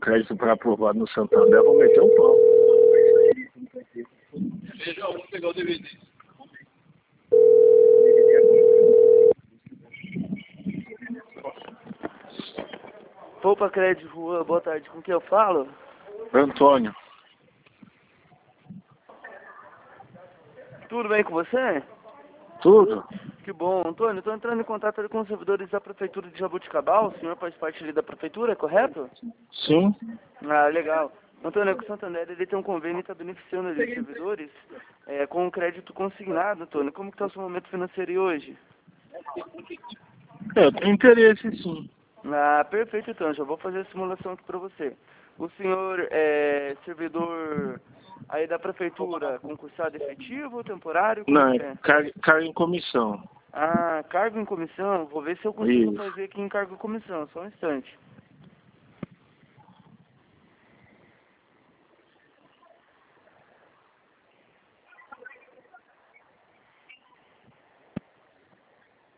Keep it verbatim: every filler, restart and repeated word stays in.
crédito para aprovar no Santander, eu vou meter o pau. Legal, vou pegar o D V D. Poupa Crédito Rua, boa tarde, com quem eu falo? Antônio, Tudo bem com você? tudo? Que bom, Antônio, estou entrando em contato ali com os servidores da Prefeitura de Jaboticabal, o senhor faz parte ali da Prefeitura, é correto? Sim. Ah, legal. Antônio, é que o Santander ele tem um convênio e está beneficiando ali os servidores é, com um crédito consignado, Antônio. Como que está o seu momento financeiro aí hoje? É, eu tenho interesse sim. Ah, perfeito, então, já vou fazer a simulação aqui para você. O senhor é servidor aí da Prefeitura, concursado efetivo ou temporário? Como Não, que é é? car- cargo em comissão. Ah, cargo em comissão? Vou ver se eu consigo Isso. fazer aqui em cargo em comissão, só um instante.